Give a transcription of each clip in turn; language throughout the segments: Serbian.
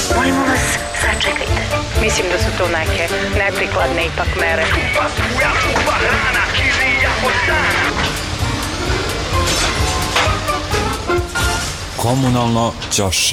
Molimo vas, sačekajte. Mislim da su to neke neprikladne ipak mere. Komunalno ćoše.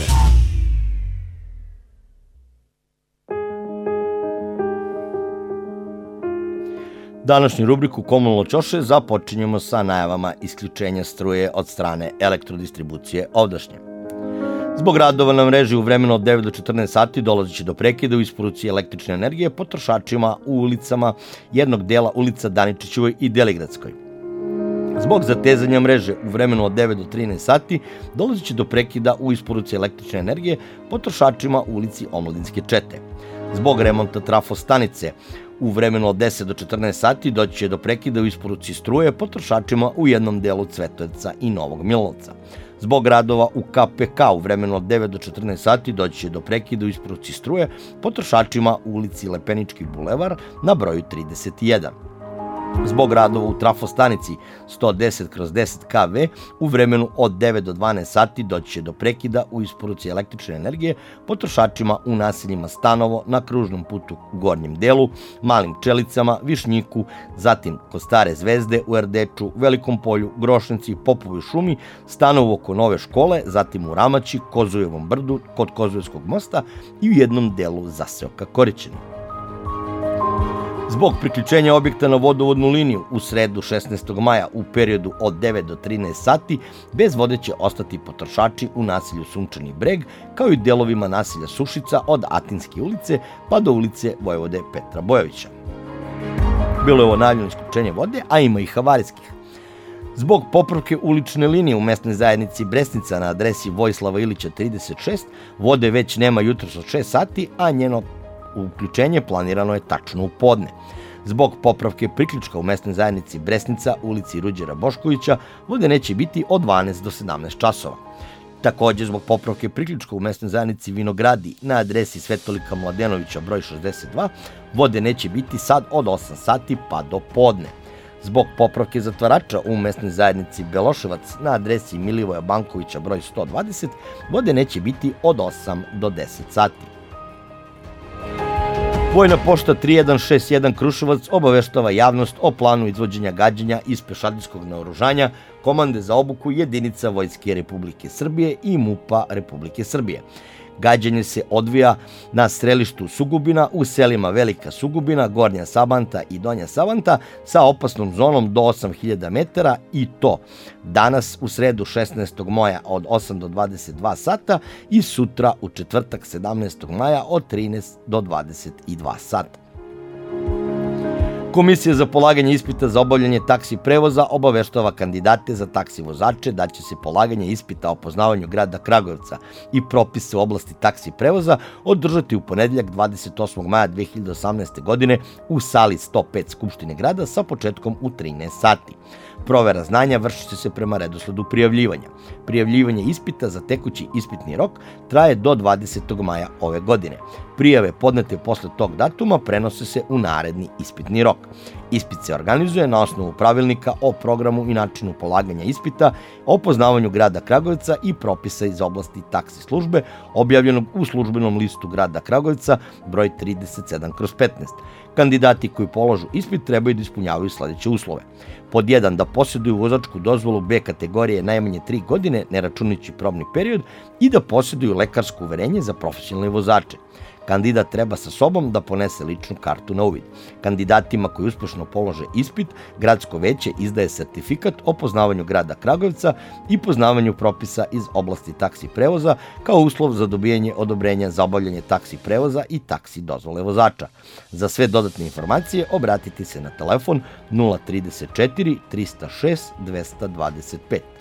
Današnju rubriku Komunalno ćoše započinjemo sa najavama isključenja struje od strane elektrodistribucije ovdašnje. Zbog radova na mreži u vremenu od 9 do 14 sati dolaziće do prekida u isporuci električne energije potrošačima u ulicama jednog dela ulica Daničićevoj i Deligradskoj. Zbog zatezanja mreže u vremenu od 9 do 13 sati dolaziće do prekida u isporuci električne energije potrošačima u ulici Omladinske čete. Zbog remonta trafostanice u vremenu od 10 do 14 sati doći će do prekida u isporuci struje potrošačima u jednom delu Cvetojevca i Novog Milanovca. Zbog radova u KPK u vremenu od 9 do 14 sati doći će do prekida u isporuci struje potrošačima u ulici Lepenički bulevar na broju 31. Zbog radova u trafostanici 110/10 kV u vremenu od 9 do 12 sati doći će do prekida u isporuci električne energije potrošačima u naseljima Stanovo na kružnom putu u gornjem delu, Malim Pčelicama, Višnjiku, zatim kod Stare Zvezde u Erdeču, Velikom polju, Grošnici, Popovoj šumi, Stanovo oko Nove škole, zatim u Ramaći, Kozujevom brdu, kod Kozujevskog mosta i u jednom delu zaseoka Korićeni. Zbog priključenja objekta na vodovodnu liniju u sredu 16. maja u periodu od 9 do 13 sati bez vode će ostati potrošači u naselju Sunčani Breg, kao i delovima naselja Sušica od Atinske ulice pa do ulice Vojvode Petra Bojovića. Bilo je ovo najavljeno isključenje vode, a ima i havarijskih. Zbog popravke ulične linije u mesnoj zajednici Bresnica na adresi Vojislava Ilića 36, vode već nema jutros od 6 sati, a njeno uključenje planirano je tačno u podne. Zbog popravke priključka u mesnoj zajednici Bresnica u ulici Ruđera Boškovića vode neće biti od 12 do 17 časova. Takođe, zbog popravke priključka u mesnoj zajednici Vinogradi na adresi Svetolika Mladenovića broj 62, vode neće biti sad od 8 sati pa do podne. Zbog popravke zatvarača u mesnoj zajednici Beloševac na adresi Milivoja Bankovića broj 120, vode neće biti od 8 do 10 sati. Vojna pošta 3161 Kruševac obaveštava javnost o planu izvođenja gađanja iz pešadijskog naoružanja Komande za obuku jedinica Vojske Republike Srbije i MUP-a Republike Srbije. Gađanje se odvija na strelištu Sugubina u selima Velika Sugubina, Gornja Sabanta i Donja Sabanta sa opasnom zonom do 8000 metara i to danas u sredu 16. maja od 8 do 22 sata i sutra u četvrtak 17. maja od 13 do 22 sata. Komisija za polaganje ispita za obavljanje taksi prevoza obaveštava kandidate za taksi vozače da će se polaganje ispita o poznavanju grada Kragujevca i propisa u oblasti taksi prevoza održati u ponedeljak 28. maja 2018. godine u sali 105 Skupštine grada sa početkom u 13 sati. Provera znanja vršit će se prema redosledu prijavljivanja. Prijavljivanje ispita za tekući ispitni rok traje do 20. maja ove godine. Prijave podnete posle tog datuma prenose se u naredni ispitni rok. Ispit se organizuje na osnovu pravilnika o programu i načinu polaganja ispita, o poznavanju grada Kragujevca i propisa iz oblasti taksi službe, objavljenog u službenom listu grada Kragujevca broj 37/15. Kandidati koji polažu ispit trebaju da ispunjavaju sledeće uslove. Pod 1. da posjeduju vozačku dozvolu B kategorije najmanje 3 godine, ne računajući probni period, i da posjeduju lekarsko uverenje za profesionalne vozače. Kandidat treba sa sobom da ponese ličnu kartu na uvid. Kandidatima koji uspešno polože ispit, gradsko veće izdaje sertifikat o poznavanju grada Kragujevca i poznavanju propisa iz oblasti taksi prevoza kao uslov za dobijanje odobrenja za obavljanje taksi prevoza i taksi dozvole vozača. Za sve dodatne informacije obratite se na telefon 034 306 225.